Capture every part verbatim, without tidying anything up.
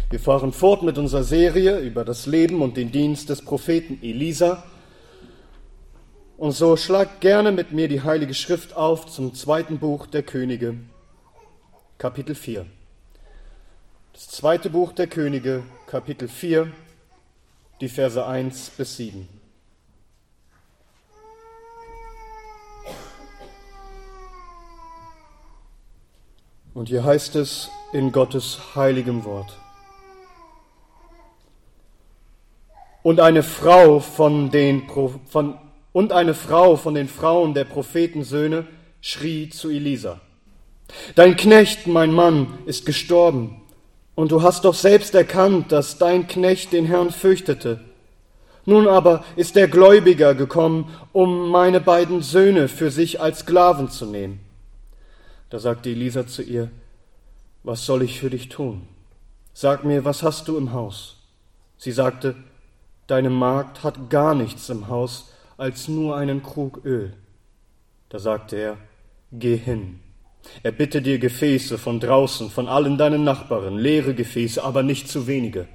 Wir fahren fort mit unserer Serie über das Leben und den Dienst des Propheten Elisa. Und so schlagt gerne mit mir die Heilige Schrift auf zum zweiten Buch der Könige, Kapitel vier. Das zweite Buch der Könige, Kapitel vier, die Verse eins bis sieben. Und hier heißt es in Gottes heiligem Wort: Und eine Frau von den Pro, von, und eine Frau von den Frauen der Prophetensöhne schrie zu Elisa: Dein Knecht, mein Mann, ist gestorben, und du hast doch selbst erkannt, dass dein Knecht den Herrn fürchtete. Nun aber ist der Gläubiger gekommen, um meine beiden Söhne für sich als Sklaven zu nehmen. Da sagte Elisa zu ihr: Was soll ich für dich tun? Sag mir, was hast du im Haus? Sie sagte: Deine Magd hat gar nichts im Haus, als nur einen Krug Öl. Da sagte er: Geh hin, erbitte dir Gefäße von draußen, von allen deinen Nachbarn, leere Gefäße, aber nicht zu wenige.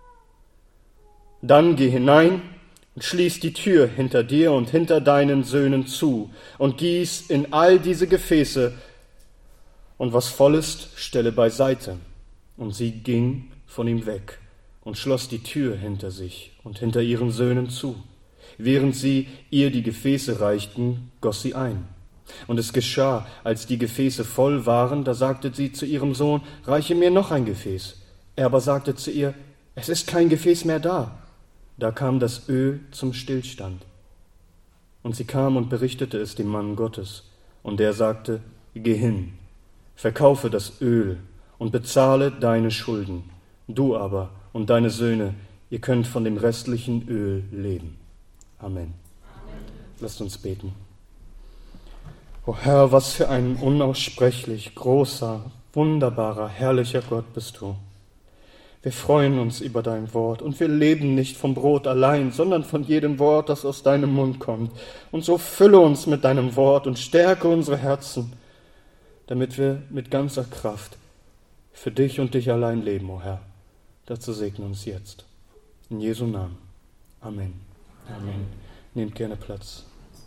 Dann geh hinein und schließ die Tür hinter dir und hinter deinen Söhnen zu und gieß in all diese Gefäße, und was voll ist, stelle beiseite. Und sie ging von ihm weg und schloss die Tür hinter sich und hinter ihren Söhnen zu. Während sie ihr die Gefäße reichten, goss sie ein. Und es geschah, als die Gefäße voll waren, da sagte sie zu ihrem Sohn: Reiche mir noch ein Gefäß. Er aber sagte zu ihr: Es ist kein Gefäß mehr da. Da kam das Öl zum Stillstand. Und sie kam und berichtete es dem Mann Gottes. Und der sagte: Geh hin, verkaufe das Öl und bezahle deine Schulden. Du aber und deine Söhne, ihr könnt von dem restlichen Öl leben. Amen. Amen. Lasst uns beten. O Herr, was für ein unaussprechlich großer, wunderbarer, herrlicher Gott bist du. Wir freuen uns über dein Wort und wir leben nicht vom Brot allein, sondern von jedem Wort, das aus deinem Mund kommt. Und so fülle uns mit deinem Wort und stärke unsere Herzen, damit wir mit ganzer Kraft für dich und dich allein leben, o Herr. Dazu segne uns jetzt. In Jesu Namen. Amen. Amen. Nehmt gerne Platz.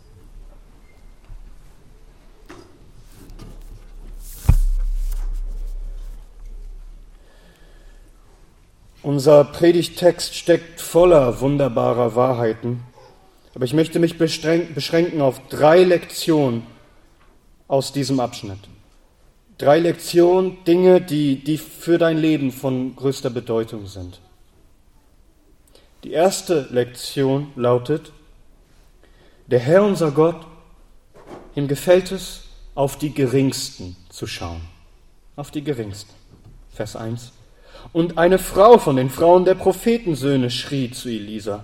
Unser Predigttext steckt voller wunderbarer Wahrheiten, aber ich möchte mich beschränken auf drei Lektionen aus diesem Abschnitt. Drei Lektionen, Dinge, die, die für dein Leben von größter Bedeutung sind. Die erste Lektion lautet: Der Herr, unser Gott, ihm gefällt es, auf die Geringsten zu schauen. Auf die Geringsten. Vers eins. Und eine Frau von den Frauen der Prophetensöhne schrie zu Elisa.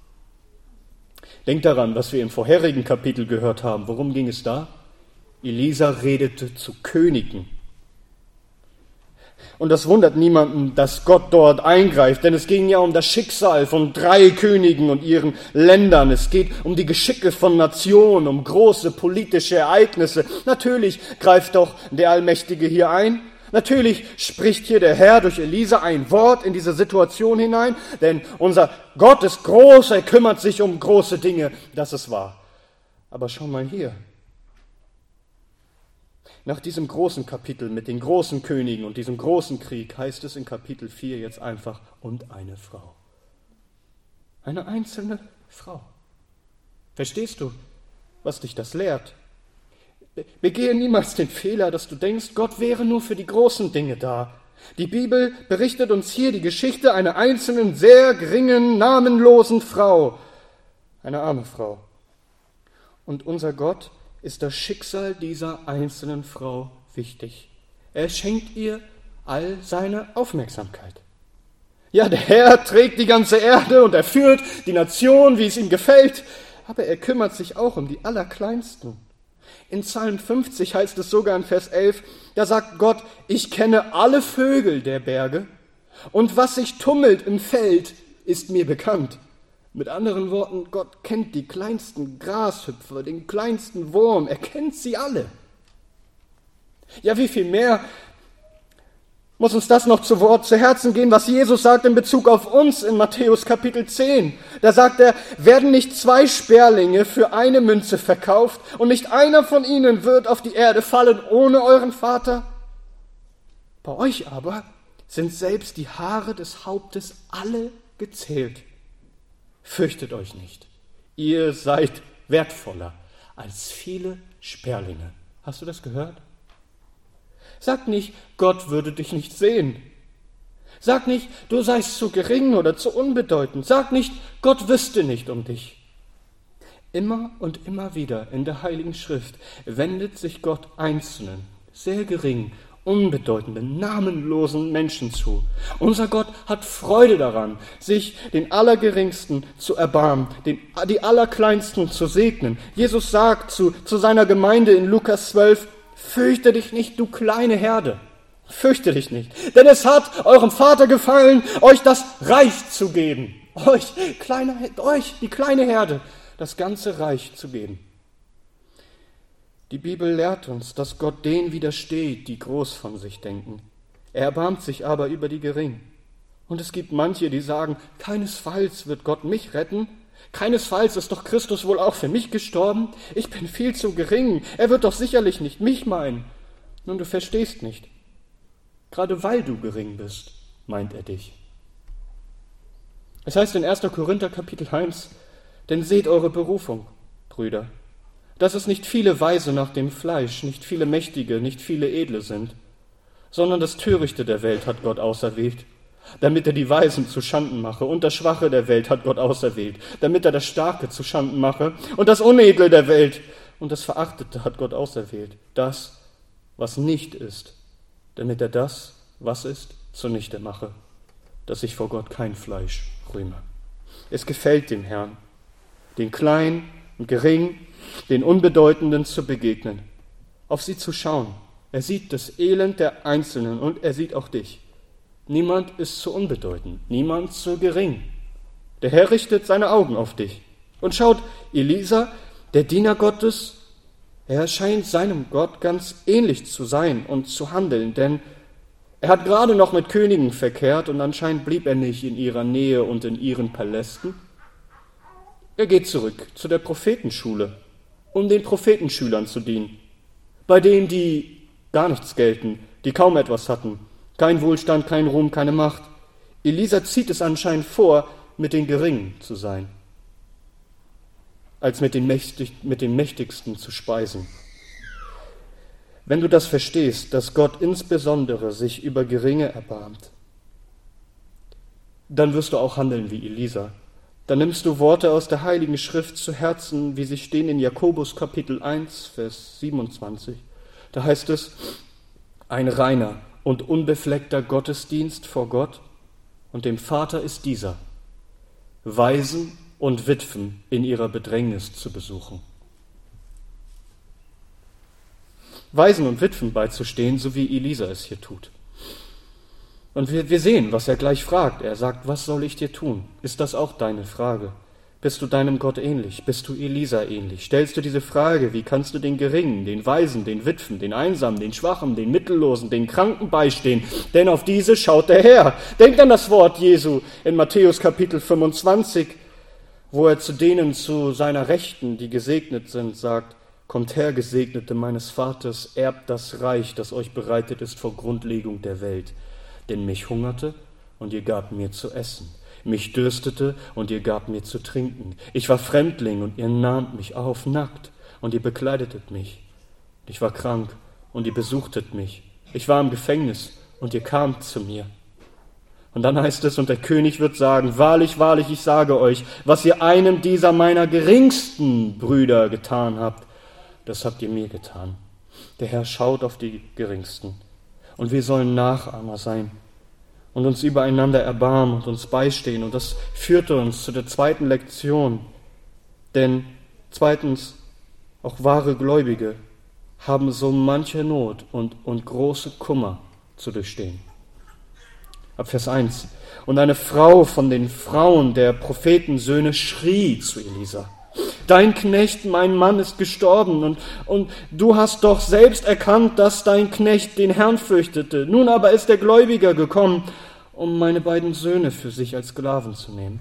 Denkt daran, was wir im vorherigen Kapitel gehört haben. Worum ging es da? Elisa redete zu Königen. Und das wundert niemanden, dass Gott dort eingreift, denn es ging ja um das Schicksal von drei Königen und ihren Ländern. Es geht um die Geschicke von Nationen, um große politische Ereignisse. Natürlich greift doch der Allmächtige hier ein. Natürlich spricht hier der Herr durch Elisa ein Wort in diese Situation hinein, denn unser Gott ist groß, er kümmert sich um große Dinge, das ist wahr. Aber schau mal hier. Nach diesem großen Kapitel mit den großen Königen und diesem großen Krieg heißt es in Kapitel vier jetzt einfach: und eine Frau. Eine einzelne Frau. Verstehst du, was dich das lehrt? Begehe niemals den Fehler, dass du denkst, Gott wäre nur für die großen Dinge da. Die Bibel berichtet uns hier die Geschichte einer einzelnen, sehr geringen, namenlosen Frau. Eine arme Frau. Und unser Gott ist das Schicksal dieser einzelnen Frau wichtig. Er schenkt ihr all seine Aufmerksamkeit. Ja, der Herr trägt die ganze Erde und er führt die Nation, wie es ihm gefällt, aber er kümmert sich auch um die Allerkleinsten. In Psalm fünfzig heißt es sogar in Vers elf, da sagt Gott: Ich kenne alle Vögel der Berge und was sich tummelt im Feld, ist mir bekannt. Mit anderen Worten, Gott kennt die kleinsten Grashüpfer, den kleinsten Wurm, er kennt sie alle. Ja, wie viel mehr Muss uns das noch zu Wort zu Herzen gehen, was Jesus sagt in Bezug auf uns in Matthäus Kapitel zehn. Da sagt er, werden nicht zwei Sperlinge für eine Münze verkauft und nicht einer von ihnen wird auf die Erde fallen ohne euren Vater? Bei euch aber sind selbst die Haare des Hauptes alle gezählt. Fürchtet euch nicht, ihr seid wertvoller als viele Sperlinge. Hast du das gehört? Sag nicht, Gott würde dich nicht sehen. Sag nicht, du seist zu gering oder zu unbedeutend. Sag nicht, Gott wüsste nicht um dich. Immer und immer wieder in der Heiligen Schrift wendet sich Gott einzelnen, sehr geringen, unbedeutenden, namenlosen Menschen zu. Unser Gott hat Freude daran, sich den Allergeringsten zu erbarmen, den, die Allerkleinsten zu segnen. Jesus sagt zu, zu seiner Gemeinde in Lukas zwölf, fürchte dich nicht, du kleine Herde, fürchte dich nicht, denn es hat eurem Vater gefallen, euch das Reich zu geben, euch, kleine, euch, die kleine Herde, das ganze Reich zu geben. Die Bibel lehrt uns, dass Gott denen widersteht, die groß von sich denken. Er erbarmt sich aber über die Geringen. Und es gibt manche, die sagen, keinesfalls wird Gott mich retten, keinesfalls ist doch Christus wohl auch für mich gestorben, ich bin viel zu gering, er wird doch sicherlich nicht mich meinen. Nun, du verstehst nicht. Gerade weil du gering bist, meint er dich. Es heißt in erster Korinther Kapitel eins, denn seht eure Berufung, Brüder, dass es nicht viele Weise nach dem Fleisch, nicht viele Mächtige, nicht viele Edle sind, sondern das Törichte der Welt hat Gott auserwählt, damit er die Weisen zu Schanden mache, und das Schwache der Welt hat Gott auserwählt, damit er das Starke zu Schanden mache, und das Unedle der Welt und das Verachtete hat Gott auserwählt, das, was nicht ist, damit er das, was ist, zunichte mache, dass sich vor Gott kein Fleisch rühme. Es gefällt dem Herrn, den Kleinen und Geringen, den Unbedeutenden zu begegnen, auf sie zu schauen. Er sieht das Elend der Einzelnen und er sieht auch dich. Niemand ist zu unbedeutend, niemand zu gering. Der Herr richtet seine Augen auf dich. Und schaut, Elisa, der Diener Gottes, er scheint seinem Gott ganz ähnlich zu sein und zu handeln, denn er hat gerade noch mit Königen verkehrt und anscheinend blieb er nicht in ihrer Nähe und in ihren Palästen. Er geht zurück zu der Prophetenschule, um den Prophetenschülern zu dienen, bei denen, die gar nichts gelten, die kaum etwas hatten, kein Wohlstand, kein Ruhm, keine Macht. Elisa zieht es anscheinend vor, mit den Geringen zu sein, als mit den, Mächtig, mit den Mächtigsten zu speisen. Wenn du das verstehst, dass Gott insbesondere sich über Geringe erbarmt, dann wirst du auch handeln wie Elisa. Dann nimmst du Worte aus der Heiligen Schrift zu Herzen, wie sie stehen in Jakobus Kapitel eins, Vers siebenundzwanzig. Da heißt es, ein reiner und unbefleckter Gottesdienst vor Gott und dem Vater ist dieser, Waisen und Witwen in ihrer Bedrängnis zu besuchen. Waisen und Witwen beizustehen, so wie Elisa es hier tut. Und wir, wir sehen, was er gleich fragt. Er sagt, was soll ich dir tun? Ist das auch deine Frage? Bist du deinem Gott ähnlich? Bist du Elisa ähnlich? Stellst du diese Frage, wie kannst du den Geringen, den Waisen, den Witwen, den Einsamen, den Schwachen, den Mittellosen, den Kranken beistehen? Denn auf diese schaut der Herr. Denk an das Wort Jesu in Matthäus Kapitel fünfundzwanzig, wo er zu denen zu seiner Rechten, die gesegnet sind, sagt, kommt her, Gesegnete meines Vaters, erbt das Reich, das euch bereitet ist vor Grundlegung der Welt. Denn mich hungerte und ihr gabt mir zu essen. Mich dürstete und ihr gabt mir zu trinken. Ich war Fremdling und ihr nahmt mich auf, nackt, und ihr bekleidetet mich. Ich war krank und ihr besuchtet mich. Ich war im Gefängnis und ihr kamt zu mir. Und dann heißt es, und der König wird sagen, wahrlich, wahrlich, ich sage euch, was ihr einem dieser meiner geringsten Brüder getan habt, das habt ihr mir getan. Der Herr schaut auf die Geringsten. Und wir sollen Nachahmer sein und uns übereinander erbarmen und uns beistehen. Und das führte uns zu der zweiten Lektion. Denn zweitens, auch wahre Gläubige haben so manche Not und, und große Kummer zu durchstehen. Ab Vers eins. Und eine Frau von den Frauen der Prophetensöhne schrie zu Elisa. dein Knecht, mein Mann, ist gestorben und, und du hast doch selbst erkannt, dass dein Knecht den Herrn fürchtete. Nun aber ist der Gläubiger gekommen, um meine beiden Söhne für sich als Sklaven zu nehmen.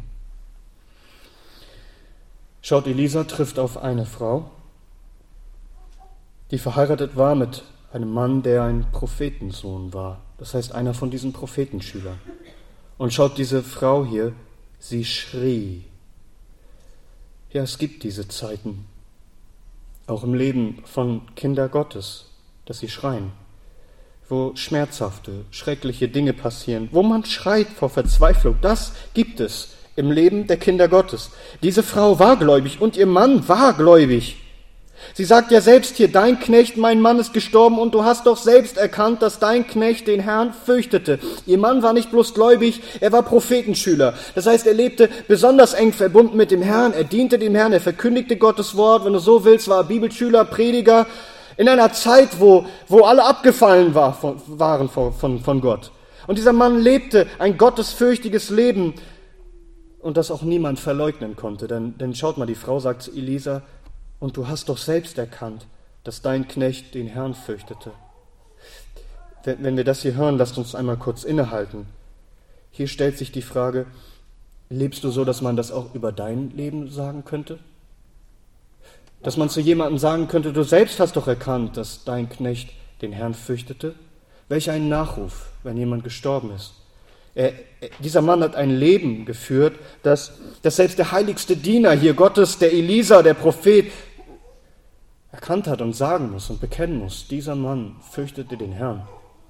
Schaut, Elisa trifft auf eine Frau, die verheiratet war mit einem Mann, der ein Prophetensohn war. Das heißt, einer von diesen Prophetenschülern. Und schaut, diese Frau hier, sie schrie. Ja, es gibt diese Zeiten, auch im Leben von Kindern Gottes, dass sie schreien, wo schmerzhafte, schreckliche Dinge passieren, wo man schreit vor Verzweiflung. Das gibt es im Leben der Kinder Gottes. Diese Frau war gläubig und ihr Mann war gläubig. Sie sagt ja selbst hier, dein Knecht, mein Mann ist gestorben und du hast doch selbst erkannt, dass dein Knecht den Herrn fürchtete. Ihr Mann war nicht bloß gläubig, er war Prophetenschüler. Das heißt, er lebte besonders eng verbunden mit dem Herrn, er diente dem Herrn, er verkündigte Gottes Wort, wenn du so willst, war er Bibelschüler, Prediger, in einer Zeit, wo, wo alle abgefallen war, von, waren von, von, von Gott. Und dieser Mann lebte ein gottesfürchtiges Leben und das auch niemand verleugnen konnte. Denn, denn schaut mal, die Frau sagt zu Elisa, und du hast doch selbst erkannt, dass dein Knecht den Herrn fürchtete. Wenn wir das hier hören, lasst uns einmal kurz innehalten. Hier stellt sich die Frage, lebst du so, dass man das auch über dein Leben sagen könnte? Dass man zu jemandem sagen könnte, du selbst hast doch erkannt, dass dein Knecht den Herrn fürchtete? Welch ein Nachruf, wenn jemand gestorben ist. Er, dieser Mann hat ein Leben geführt, dass, dass selbst der heiligste Diener hier Gottes, der Elisa, der Prophet, erkannt hat und sagen muss und bekennen muss, dieser Mann fürchtete den Herrn.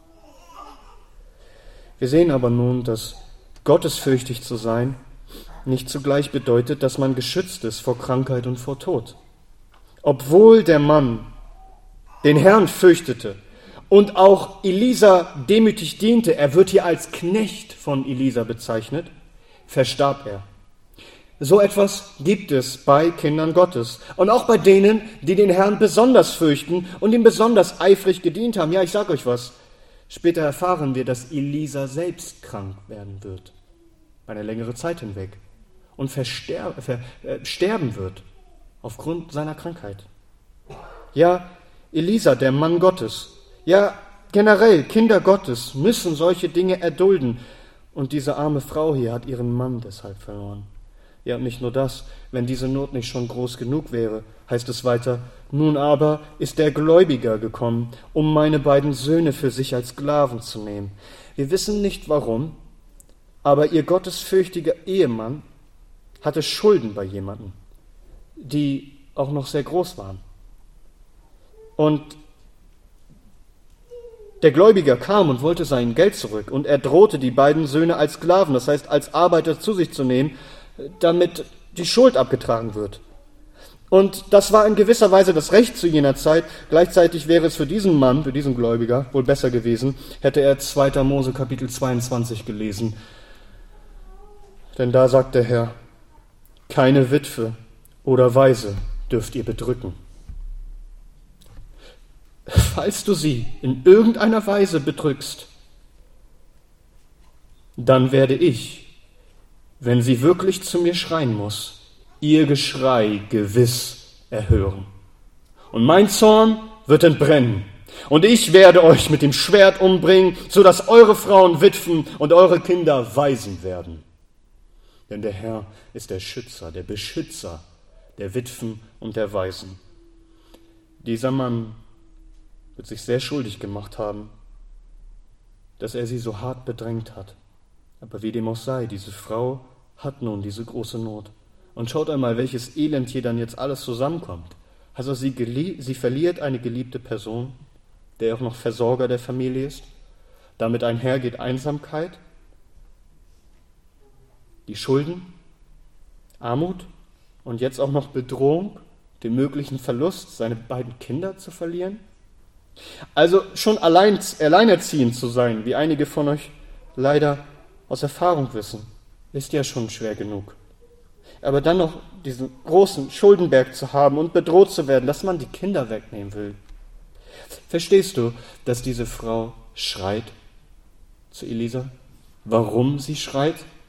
Wir sehen aber nun, dass gottesfürchtig zu sein nicht zugleich bedeutet, dass man geschützt ist vor Krankheit und vor Tod. Obwohl der Mann den Herrn fürchtete und auch Elisa demütig diente, er wird hier als Knecht von Elisa bezeichnet, verstarb er. So etwas gibt es bei Kindern Gottes und auch bei denen, die den Herrn besonders fürchten und ihm besonders eifrig gedient haben. Ja, ich sage euch was, später erfahren wir, dass Elisa selbst krank werden wird, eine längere Zeit hinweg, und verster- ver- äh, sterben wird aufgrund seiner Krankheit. Ja, Elisa, der Mann Gottes, ja, generell Kinder Gottes müssen solche Dinge erdulden und diese arme Frau hier hat ihren Mann deshalb verloren. Ja, und nicht nur das, wenn diese Not nicht schon groß genug wäre, heißt es weiter, nun aber ist der Gläubiger gekommen, um meine beiden Söhne für sich als Sklaven zu nehmen. Wir wissen nicht warum, aber ihr gottesfürchtiger Ehemann hatte Schulden bei jemandem, die auch noch sehr groß waren. Und der Gläubiger kam und wollte sein Geld zurück und er drohte die beiden Söhne als Sklaven, das heißt als Arbeiter zu sich zu nehmen, damit die Schuld abgetragen wird. Und das war in gewisser Weise das Recht zu jener Zeit. Gleichzeitig wäre es für diesen Mann, für diesen Gläubiger, wohl besser gewesen, hätte er zweiter Mose Kapitel zweiundzwanzig gelesen. Denn da sagt der Herr, keine Witwe oder Waise dürft ihr bedrücken. Falls du sie in irgendeiner Weise bedrückst, dann werde ich, wenn sie wirklich zu mir schreien muss, ihr Geschrei gewiss erhören. Und mein Zorn wird entbrennen. Und ich werde euch mit dem Schwert umbringen, so dass eure Frauen Witwen und eure Kinder Waisen werden. Denn der Herr ist der Schützer, der Beschützer der Witwen und der Waisen. Dieser Mann wird sich sehr schuldig gemacht haben, dass er sie so hart bedrängt hat. Aber wie dem auch sei, diese Frau hat nun diese große Not. Und schaut einmal, welches Elend hier dann jetzt alles zusammenkommt. Also sie, gelie- sie verliert eine geliebte Person, der auch noch Versorger der Familie ist. Damit einhergeht Einsamkeit, die Schulden, Armut und jetzt auch noch Bedrohung, den möglichen Verlust, seine beiden Kinder zu verlieren. Also schon allein, alleinerziehend zu sein, wie einige von euch leider aus Erfahrung wissen, ist ja schon schwer genug. Aber dann noch diesen großen Schuldenberg zu haben und bedroht zu werden, dass man die Kinder wegnehmen will. Verstehst du, dass diese Frau schreit zu Elisa? Warum sie schreit?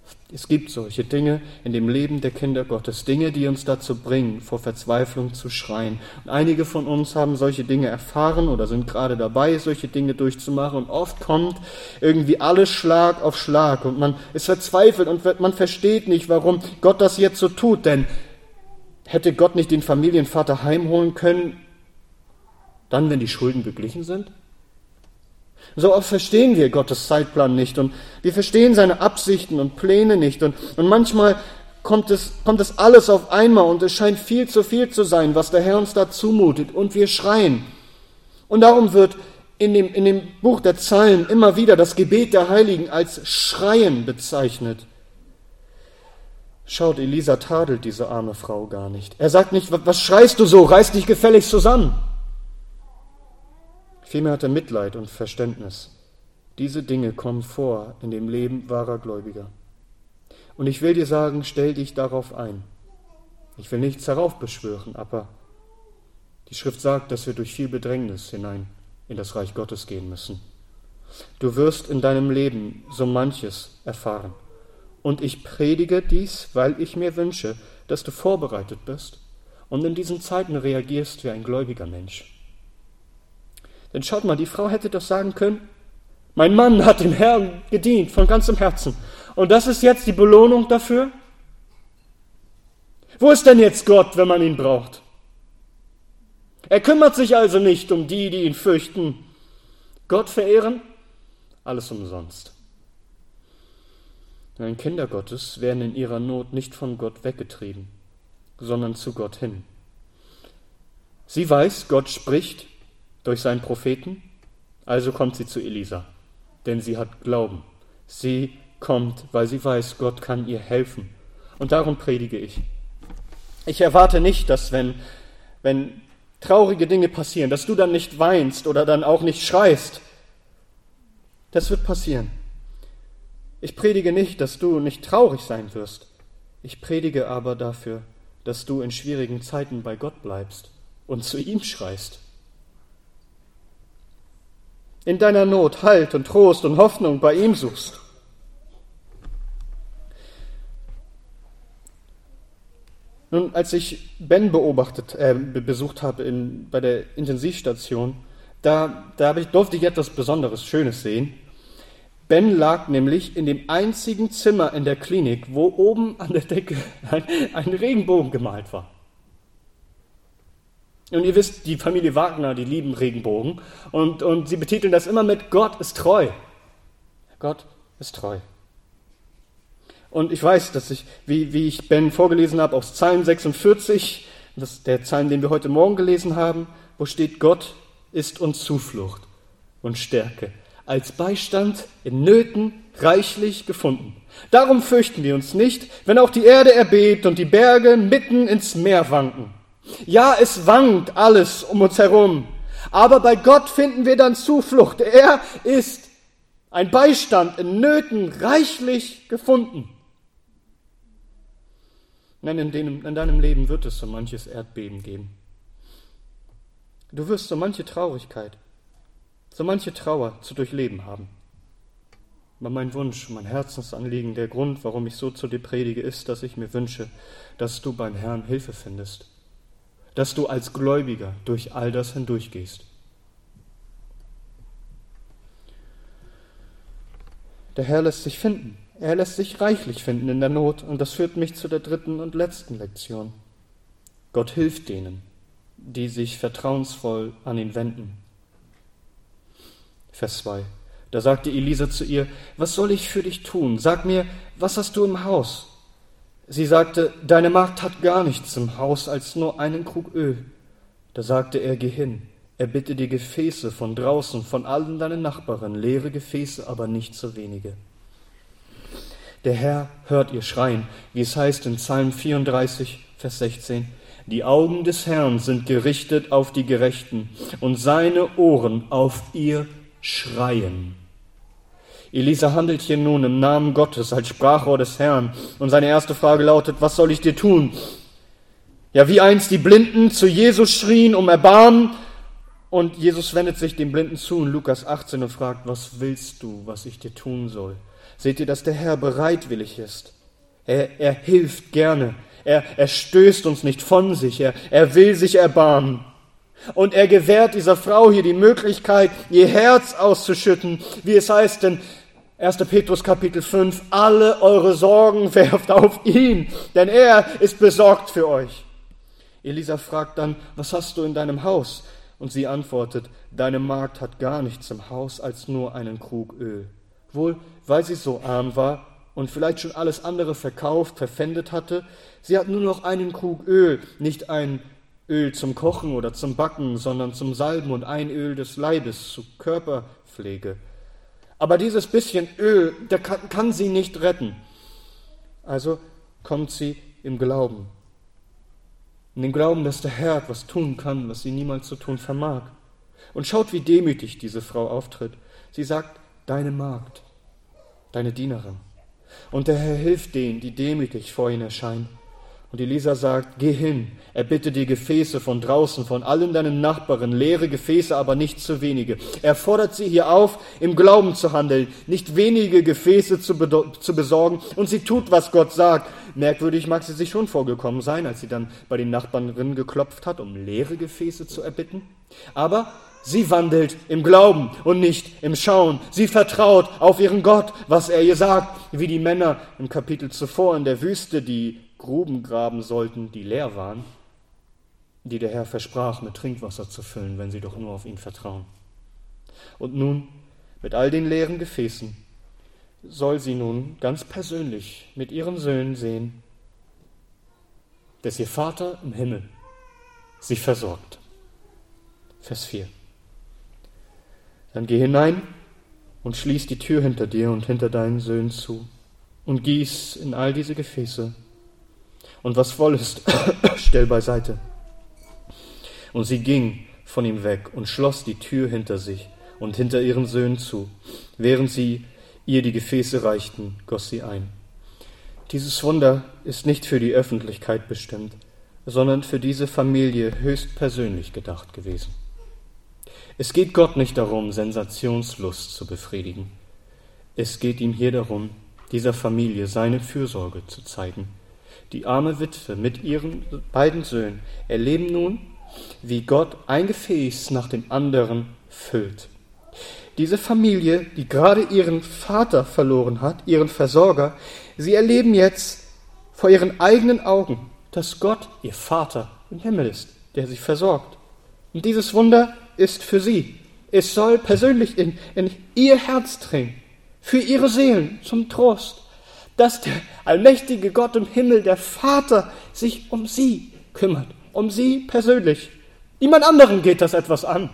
Es gibt solche Dinge in dem Leben der Kinder Gottes, Dinge, die uns dazu bringen, vor Verzweiflung zu schreien. Und einige von uns haben solche Dinge erfahren oder sind gerade dabei, solche Dinge durchzumachen. Und oft kommt irgendwie alles Schlag auf Schlag und man ist verzweifelt und man versteht nicht, warum Gott das jetzt so tut. Denn hätte Gott nicht den Familienvater heimholen können, dann, wenn die Schulden beglichen sind? So oft verstehen wir Gottes Zeitplan nicht und wir verstehen seine Absichten und Pläne nicht und, und manchmal kommt es, kommt es alles auf einmal und es scheint viel zu viel zu sein, was der Herr uns da zumutet und wir schreien. Und darum wird in dem, in dem Buch der Psalmen immer wieder das Gebet der Heiligen als Schreien bezeichnet. Schaut, Elisa tadelt diese arme Frau gar nicht. Er sagt nicht, was schreist du so, reiß dich gefälligst zusammen. Vielmehr hat er Mitleid und Verständnis. Diese Dinge kommen vor in dem Leben wahrer Gläubiger. Und ich will dir sagen, stell dich darauf ein. Ich will nichts heraufbeschwören, aber die Schrift sagt, dass wir durch viel Bedrängnis hinein in das Reich Gottes gehen müssen. Du wirst in deinem Leben so manches erfahren. Und ich predige dies, weil ich mir wünsche, dass du vorbereitet bist und in diesen Zeiten reagierst wie ein gläubiger Mensch. Denn schaut mal, die Frau hätte doch sagen können, mein Mann hat dem Herrn gedient von ganzem Herzen. Und das ist jetzt die Belohnung dafür? Wo ist denn jetzt Gott, wenn man ihn braucht? Er kümmert sich also nicht um die, die ihn fürchten. Gott verehren? Alles umsonst. Denn Kinder Gottes werden in ihrer Not nicht von Gott weggetrieben, sondern zu Gott hin. Sie weiß, Gott spricht durch seinen Propheten, also kommt sie zu Elisa, denn sie hat Glauben. Sie kommt, weil sie weiß, Gott kann ihr helfen. Und darum predige ich. Ich erwarte nicht, dass wenn, wenn traurige Dinge passieren, dass du dann nicht weinst oder dann auch nicht schreist. Das wird passieren. Ich predige nicht, dass du nicht traurig sein wirst. Ich predige aber dafür, dass du in schwierigen Zeiten bei Gott bleibst und zu ihm schreist. In deiner Not Halt und Trost und Hoffnung bei ihm suchst. Nun, als ich Ben beobachtet, äh, besucht habe in, bei der Intensivstation, da, da habe ich, durfte ich etwas Besonderes, Schönes sehen. Ben lag nämlich in dem einzigen Zimmer in der Klinik, wo oben an der Decke ein, ein Regenbogen gemalt war. Und ihr wisst, die Familie Wagner, die lieben Regenbogen. Und, und sie betiteln das immer mit Gott ist treu. Gott ist treu. Und ich weiß, dass ich, wie, wie ich Ben vorgelesen habe, aus Psalm sechsundvierzig, das ist der Psalm, den wir heute Morgen gelesen haben, wo steht, Gott ist uns Zuflucht und Stärke, als Beistand in Nöten reichlich gefunden. Darum fürchten wir uns nicht, wenn auch die Erde erbebt und die Berge mitten ins Meer wanken. Ja, es wankt alles um uns herum, aber bei Gott finden wir dann Zuflucht. Er ist ein Beistand in Nöten reichlich gefunden. Nein, in, deinem, in deinem Leben wird es so manches Erdbeben geben. Du wirst so manche Traurigkeit, so manche Trauer zu durchleben haben. Aber mein Wunsch, mein Herzensanliegen, der Grund, warum ich so zu dir predige, ist, dass ich mir wünsche, dass du beim Herrn Hilfe findest. Dass du als Gläubiger durch all das hindurchgehst. Der Herr lässt sich finden. Er lässt sich reichlich finden in der Not. Und das führt mich zu der dritten und letzten Lektion. Gott hilft denen, die sich vertrauensvoll an ihn wenden. Vers zwei. Da sagte Elisa zu ihr, was soll ich für dich tun? Sag mir, was hast du im Haus? Sie sagte, deine Magd hat gar nichts im Haus als nur einen Krug Öl. Da sagte er, geh hin, erbitte die Gefäße von draußen, von allen deinen Nachbarn, leere Gefäße, aber nicht so wenige. Der Herr hört ihr Schreien, wie es heißt in Psalm vierunddreißig, Vers sechzehn. Die Augen des Herrn sind gerichtet auf die Gerechten und seine Ohren auf ihr Schreien. Elisa handelt hier nun im Namen Gottes als Sprachrohr des Herrn und seine erste Frage lautet, was soll ich dir tun? Ja, wie einst die Blinden zu Jesus schrien um Erbarmen und Jesus wendet sich dem Blinden zu in Lukas achtzehn und fragt, was willst du, was ich dir tun soll? Seht ihr, dass der Herr bereitwillig ist? Er, er hilft gerne. Er, er stößt uns nicht von sich. Er, er will sich erbarmen. Und er gewährt dieser Frau hier die Möglichkeit, ihr Herz auszuschütten, wie es heißt in erster Petrus Kapitel fünf, alle eure Sorgen werft auf ihn, denn er ist besorgt für euch. Elisa fragt dann, was hast du in deinem Haus? Und sie antwortet, deine Magd hat gar nichts im Haus als nur einen Krug Öl. Wohl, weil sie so arm war und vielleicht schon alles andere verkauft, verpfändet hatte, sie hat nur noch einen Krug Öl, nicht ein Öl zum Kochen oder zum Backen, sondern zum Salben und ein Öl des Leibes zur Körperpflege. Aber dieses bisschen Öl, der kann, kann sie nicht retten. Also kommt sie im Glauben. In den Glauben, dass der Herr etwas tun kann, was sie niemals zu tun vermag. Und schaut, wie demütig diese Frau auftritt. Sie sagt, deine Magd, deine Dienerin. Und der Herr hilft denen, die demütig vor ihn erscheinen. Und Elisa sagt, geh hin, erbitte die Gefäße von draußen, von allen deinen Nachbarn, leere Gefäße, aber nicht zu wenige. Er fordert sie hier auf, im Glauben zu handeln, nicht wenige Gefäße zu, zu besorgen. Und sie tut, was Gott sagt. Merkwürdig mag sie sich schon vorgekommen sein, als sie dann bei den Nachbarinnen geklopft hat, um leere Gefäße zu erbitten. Aber sie wandelt im Glauben und nicht im Schauen. Sie vertraut auf ihren Gott, was er ihr sagt, wie die Männer im Kapitel zuvor in der Wüste, die Gruben graben sollten, die leer waren, die der Herr versprach, mit Trinkwasser zu füllen, wenn sie doch nur auf ihn vertrauen. Und nun, mit all den leeren Gefäßen, soll sie nun ganz persönlich mit ihren Söhnen sehen, dass ihr Vater im Himmel sie versorgt. Vers vier. Dann geh hinein und schließ die Tür hinter dir und hinter deinen Söhnen zu und gieß in all diese Gefäße. Und was voll ist, stell beiseite. Und sie ging von ihm weg und schloss die Tür hinter sich und hinter ihren Söhnen zu. Während sie ihr die Gefäße reichten, goss sie ein. Dieses Wunder ist nicht für die Öffentlichkeit bestimmt, sondern für diese Familie höchst persönlich gedacht gewesen. Es geht Gott nicht darum, Sensationslust zu befriedigen. Es geht ihm hier darum, dieser Familie seine Fürsorge zu zeigen. Die arme Witwe mit ihren beiden Söhnen erleben nun, wie Gott ein Gefäß nach dem anderen füllt. Diese Familie, die gerade ihren Vater verloren hat, ihren Versorger, sie erleben jetzt vor ihren eigenen Augen, dass Gott ihr Vater im Himmel ist, der sie versorgt. Und dieses Wunder ist für sie. Es soll persönlich in, in ihr Herz dringen, für ihre Seelen zum Trost, dass der allmächtige Gott im Himmel, der Vater, sich um sie kümmert, um sie persönlich. Niemand anderen geht das etwas an.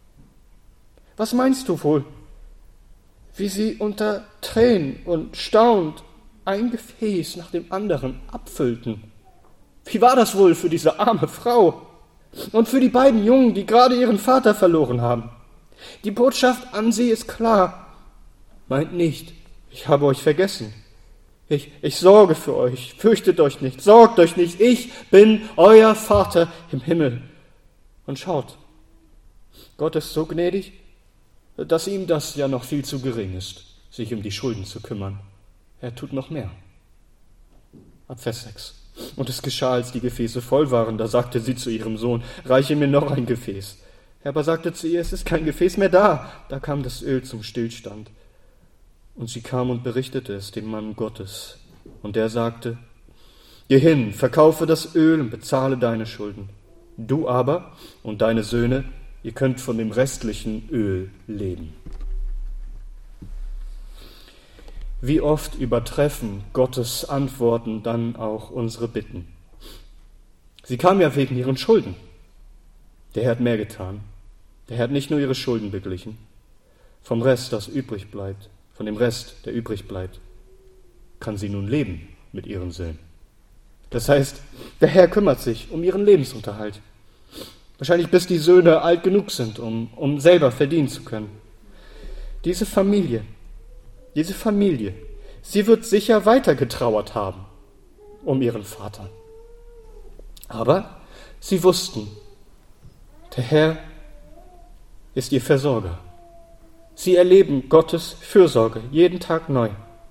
Was meinst du wohl, wie sie unter Tränen und staunt ein Gefäß nach dem anderen abfüllten? Wie war das wohl für diese arme Frau und für die beiden Jungen, die gerade ihren Vater verloren haben? Die Botschaft an sie ist klar. Meint nicht, ich habe euch vergessen. Ich, ich sorge für euch, fürchtet euch nicht, sorgt euch nicht, ich bin euer Vater im Himmel. Und schaut, Gott ist so gnädig, dass ihm das ja noch viel zu gering ist, sich um die Schulden zu kümmern. Er tut noch mehr. Ab Vers sechs. Und es geschah, als die Gefäße voll waren, da sagte sie zu ihrem Sohn, reiche mir noch ein Gefäß. Er aber sagte zu ihr, es ist kein Gefäß mehr da. Da kam das Öl zum Stillstand. Und sie kam und berichtete es dem Mann Gottes. Und der sagte, geh hin, verkaufe das Öl und bezahle deine Schulden. Du aber und deine Söhne, ihr könnt von dem restlichen Öl leben. Wie oft übertreffen Gottes Antworten dann auch unsere Bitten? Sie kam ja wegen ihren Schulden. Der Herr hat mehr getan. Der Herr hat nicht nur ihre Schulden beglichen. Vom Rest, das übrig bleibt, von dem Rest, der übrig bleibt, kann sie nun leben mit ihren Söhnen. Das heißt, der Herr kümmert sich um ihren Lebensunterhalt. Wahrscheinlich bis die Söhne alt genug sind, um, um selber verdienen zu können. Diese Familie, diese Familie, sie wird sicher weiter getrauert haben um ihren Vater. Aber sie wussten, der Herr ist ihr Versorger. Sie erleben Gottes Fürsorge jeden Tag neu.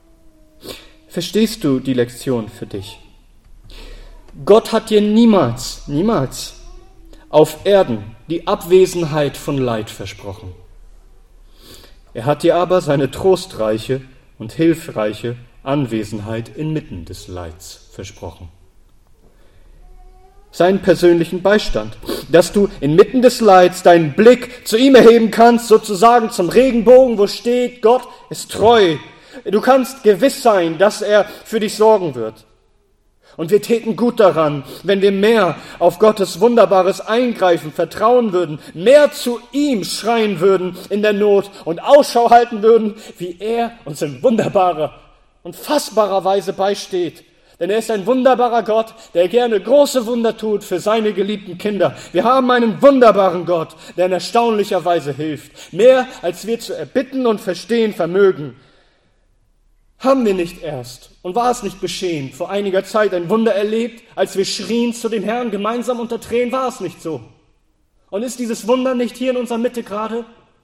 Verstehst du die Lektion für dich? Gott hat dir niemals, niemals auf Erden die Abwesenheit von Leid versprochen. Er hat dir aber seine trostreiche und hilfreiche Anwesenheit inmitten des Leids versprochen. Seinen persönlichen Beistand, dass du inmitten des Leids deinen Blick zu ihm erheben kannst, sozusagen zum Regenbogen, wo steht, Gott ist treu. Du kannst gewiss sein, dass er für dich sorgen wird. Und wir täten gut daran, wenn wir mehr auf Gottes wunderbares Eingreifen vertrauen würden, mehr zu ihm schreien würden in der Not und Ausschau halten würden, wie er uns in wunderbarer und fassbarer Weise beisteht. Denn er ist ein wunderbarer Gott, der gerne große Wunder tut für seine geliebten Kinder. Wir haben einen wunderbaren Gott, der in erstaunlicher Weise hilft. Mehr, als wir zu erbitten und verstehen vermögen. Haben wir nicht erst, und war es nicht geschehen, vor einiger Zeit ein Wunder erlebt, als wir schrien zu dem Herrn gemeinsam unter Tränen, war es nicht so? Und ist dieses Wunder nicht hier in unserer Mitte gerade?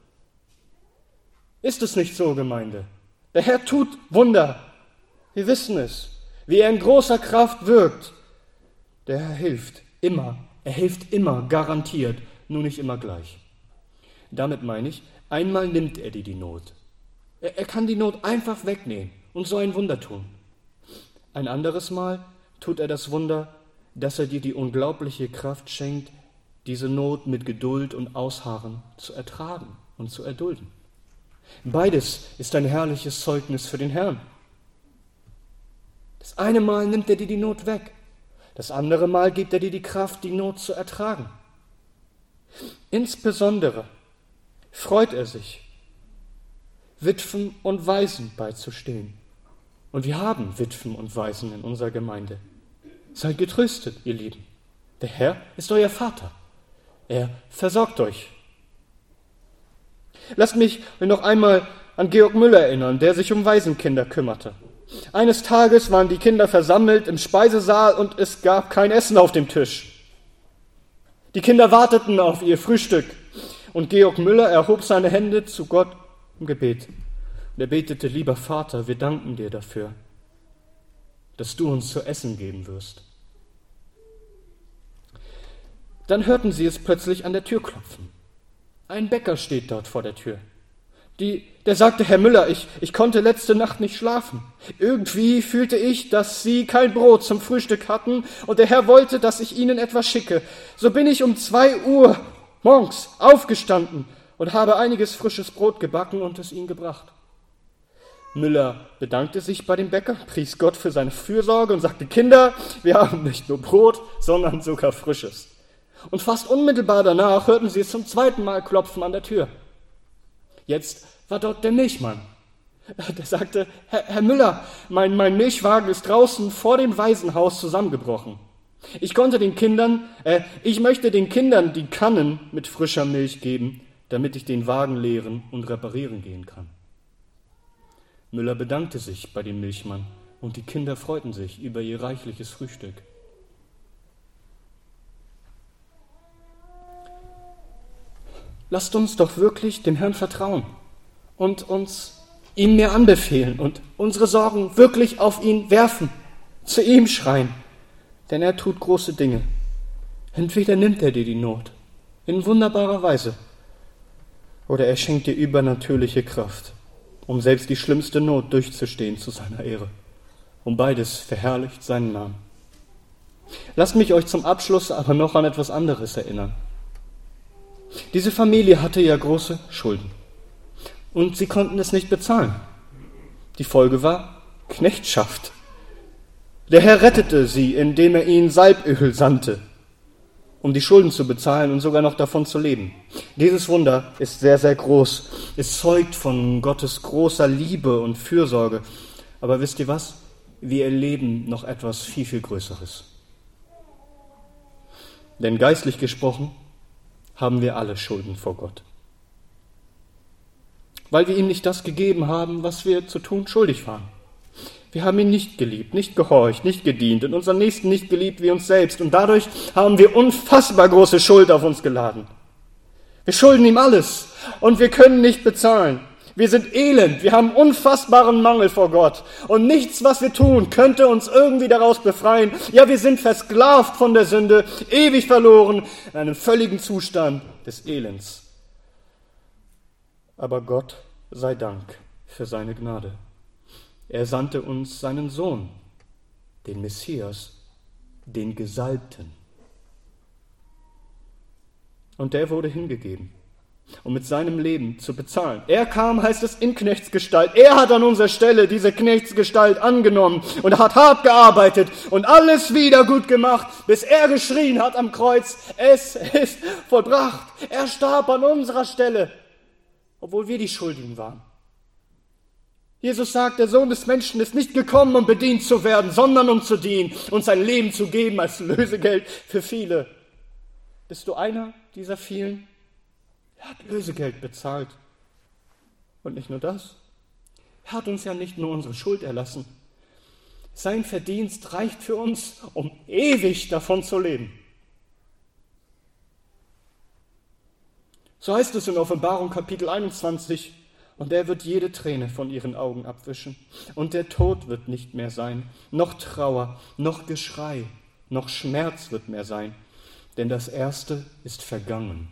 Ist es nicht so, Gemeinde? Der Herr tut Wunder. Wir wissen es, wie er in großer Kraft wirkt. Der Herr hilft immer, er hilft immer, garantiert, nur nicht immer gleich. Damit meine ich, einmal nimmt er dir die Not. Er, er kann die Not einfach wegnehmen und so ein Wunder tun. Ein anderes Mal tut er das Wunder, dass er dir die unglaubliche Kraft schenkt, diese Not mit Geduld und Ausharren zu ertragen und zu erdulden. Beides ist ein herrliches Zeugnis für den Herrn. Das eine Mal nimmt er dir die Not weg, das andere Mal gibt er dir die Kraft, die Not zu ertragen. Insbesondere freut er sich, Witwen und Waisen beizustehen. Und wir haben Witwen und Waisen in unserer Gemeinde. Seid getröstet, ihr Lieben. Der Herr ist euer Vater. Er versorgt euch. Lasst mich noch einmal an Georg Müller erinnern, der sich um Waisenkinder kümmerte. Eines Tages waren die Kinder versammelt im Speisesaal und es gab kein Essen auf dem Tisch. Die Kinder warteten auf ihr Frühstück und Georg Müller erhob seine Hände zu Gott im Gebet. Und er betete, lieber Vater, wir danken dir dafür, dass du uns zu essen geben wirst. Dann hörten sie es plötzlich an der Tür klopfen. Ein Bäcker steht dort vor der Tür. Die, der sagte, Herr Müller, ich, ich konnte letzte Nacht nicht schlafen. Irgendwie fühlte ich, dass Sie kein Brot zum Frühstück hatten und der Herr wollte, dass ich Ihnen etwas schicke. So bin ich um zwei Uhr morgens aufgestanden und habe einiges frisches Brot gebacken und es Ihnen gebracht. Müller bedankte sich bei dem Bäcker, pries Gott für seine Fürsorge und sagte, Kinder, wir haben nicht nur Brot, sondern sogar Frisches. Und fast unmittelbar danach hörten sie es zum zweiten Mal klopfen an der Tür. Jetzt war dort der Milchmann. Der sagte, Herr, Herr Müller, mein, mein Milchwagen ist draußen vor dem Waisenhaus zusammengebrochen. Ich konnte den Kindern, äh, ich möchte den Kindern die Kannen mit frischer Milch geben, damit ich den Wagen leeren und reparieren gehen kann. Müller bedankte sich bei dem Milchmann und die Kinder freuten sich über ihr reichliches Frühstück. Lasst uns doch wirklich dem Herrn vertrauen und uns ihm mehr anbefehlen und unsere Sorgen wirklich auf ihn werfen, zu ihm schreien, denn er tut große Dinge. Entweder nimmt er dir die Not in wunderbarer Weise oder er schenkt dir übernatürliche Kraft, um selbst die schlimmste Not durchzustehen zu seiner Ehre. Um beides verherrlicht seinen Namen. Lasst mich euch zum Abschluss aber noch an etwas anderes erinnern. Diese Familie hatte ja große Schulden und sie konnten es nicht bezahlen. Die Folge war Knechtschaft. Der Herr rettete sie, indem er ihnen Salböl sandte, um die Schulden zu bezahlen und sogar noch davon zu leben. Dieses Wunder ist sehr, sehr groß. Es zeugt von Gottes großer Liebe und Fürsorge. Aber wisst ihr was? Wir erleben noch etwas viel, viel Größeres. Denn geistlich gesprochen haben wir alle Schulden vor Gott. Weil wir ihm nicht das gegeben haben, was wir zu tun schuldig waren. Wir haben ihn nicht geliebt, nicht gehorcht, nicht gedient und unseren Nächsten nicht geliebt wie uns selbst. Und dadurch haben wir unfassbar große Schuld auf uns geladen. Wir schulden ihm alles und wir können nicht bezahlen. Wir sind elend, wir haben unfassbaren Mangel vor Gott. Und nichts, was wir tun, könnte uns irgendwie daraus befreien. Ja, wir sind versklavt von der Sünde, ewig verloren, in einem völligen Zustand des Elends. Aber Gott sei Dank für seine Gnade. Er sandte uns seinen Sohn, den Messias, den Gesalbten. Und der wurde hingegeben, um mit seinem Leben zu bezahlen. Er kam, heißt es, in Knechtsgestalt. Er hat an unserer Stelle diese Knechtsgestalt angenommen und hat hart gearbeitet und alles wieder gut gemacht, bis er geschrien hat am Kreuz, es ist vollbracht. Er starb an unserer Stelle, obwohl wir die Schuldigen waren. Jesus sagt, der Sohn des Menschen ist nicht gekommen, um bedient zu werden, sondern um zu dienen und sein Leben zu geben als Lösegeld für viele. Bist du einer dieser vielen? Er hat Lösegeld bezahlt. Und nicht nur das. Er hat uns ja nicht nur unsere Schuld erlassen. Sein Verdienst reicht für uns, um ewig davon zu leben. So heißt es in Offenbarung Kapitel einundzwanzig, und er wird jede Träne von ihren Augen abwischen. Und der Tod wird nicht mehr sein, noch Trauer, noch Geschrei, noch Schmerz wird mehr sein, denn das Erste ist vergangen.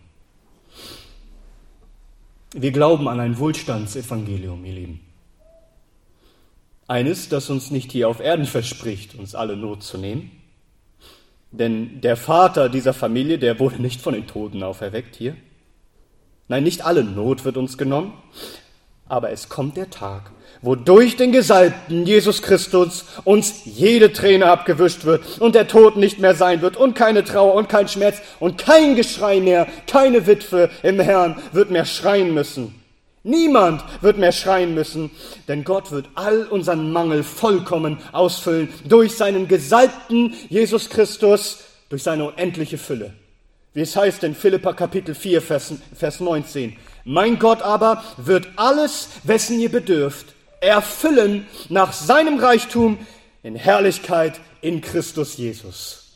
Wir glauben an ein Wohlstandsevangelium, ihr Lieben. Eines, das uns nicht hier auf Erden verspricht, uns alle Not zu nehmen. Denn der Vater dieser Familie, der wurde nicht von den Toten auferweckt hier. Nein, nicht alle Not wird uns genommen. Aber es kommt der Tag, wo durch den Gesalbten Jesus Christus uns jede Träne abgewischt wird und der Tod nicht mehr sein wird und keine Trauer und kein Schmerz und kein Geschrei mehr, keine Witwe im Herrn wird mehr schreien müssen. Niemand wird mehr schreien müssen, denn Gott wird all unseren Mangel vollkommen ausfüllen durch seinen Gesalbten Jesus Christus, durch seine unendliche Fülle. Wie es heißt in Philipper Kapitel vier, Vers, Vers neunzehn. Mein Gott aber wird alles, wessen ihr bedürft, erfüllen nach seinem Reichtum in Herrlichkeit in Christus Jesus.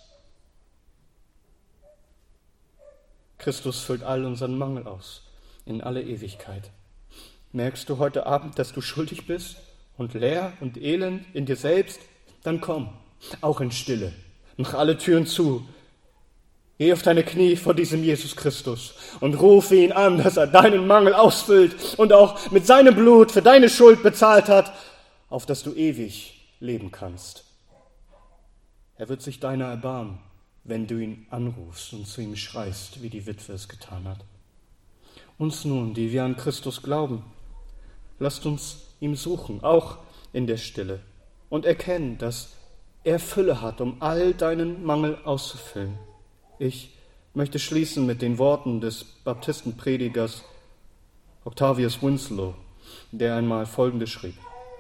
Christus füllt all unseren Mangel aus, in alle Ewigkeit. Merkst du heute Abend, dass du schuldig bist und leer und elend in dir selbst? Dann komm, auch in Stille. Mach alle Türen zu. Geh auf deine Knie vor diesem Jesus Christus und rufe ihn an, dass er deinen Mangel ausfüllt und auch mit seinem Blut für deine Schuld bezahlt hat, auf dass du ewig leben kannst. Er wird sich deiner erbarmen, wenn du ihn anrufst und zu ihm schreist, wie die Witwe es getan hat. Uns nun, die wir an Christus glauben, lasst uns ihm suchen, auch in der Stille, und erkennen, dass er Fülle hat, um all deinen Mangel auszufüllen. Ich möchte schließen mit den Worten des Baptistenpredigers Octavius Winslow, der einmal Folgendes schrieb.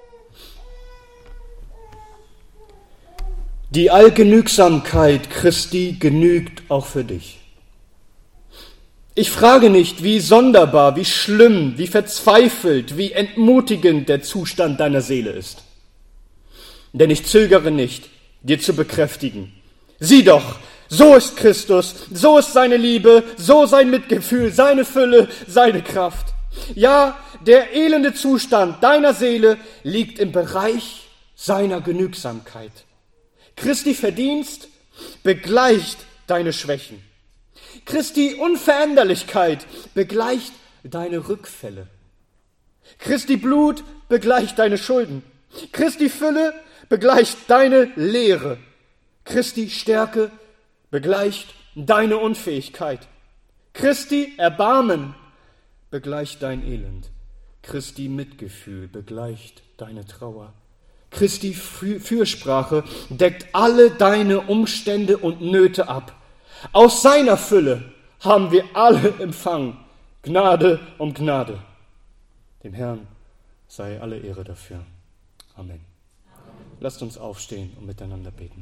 Die Allgenügsamkeit Christi genügt auch für dich. Ich frage nicht, wie sonderbar, wie schlimm, wie verzweifelt, wie entmutigend der Zustand deiner Seele ist. Denn ich zögere nicht, dir zu bekräftigen. Sieh doch, so ist Christus, so ist seine Liebe, so sein Mitgefühl, seine Fülle, seine Kraft. Ja, der elende Zustand deiner Seele liegt im Bereich seiner Genügsamkeit. Christi Verdienst begleicht deine Schwächen. Christi Unveränderlichkeit begleicht deine Rückfälle. Christi Blut begleicht deine Schulden. Christi Fülle begleicht deine Leere. Christi Stärke begleicht deine Unfähigkeit. Christi Erbarmen begleicht dein Elend. Christi Mitgefühl begleicht deine Trauer. Christi Fürsprache deckt alle deine Umstände und Nöte ab. Aus seiner Fülle haben wir alle empfangen, Gnade um Gnade. Dem Herrn sei alle Ehre dafür. Amen. Amen. Lasst uns aufstehen und miteinander beten.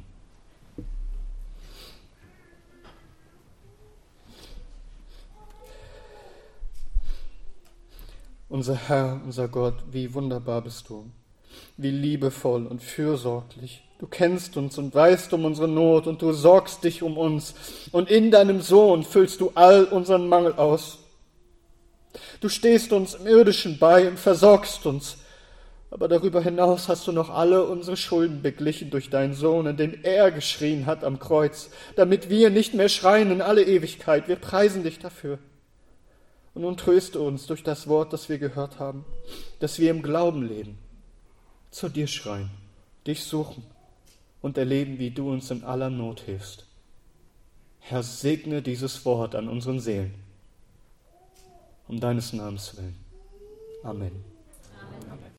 Unser Herr, unser Gott, wie wunderbar bist du, wie liebevoll und fürsorglich. Du kennst uns und weißt um unsere Not und du sorgst dich um uns und in deinem Sohn füllst du all unseren Mangel aus. Du stehst uns im Irdischen bei und versorgst uns. Aber darüber hinaus hast du noch alle unsere Schulden beglichen durch deinen Sohn, in den er geschrien hat am Kreuz, damit wir nicht mehr schreien in alle Ewigkeit. Wir preisen dich dafür. Und nun tröste uns durch das Wort, das wir gehört haben, dass wir im Glauben leben, zu dir schreien, dich suchen und erleben, wie du uns in aller Not hilfst. Herr, segne dieses Wort an unseren Seelen, um deines Namens willen. Amen.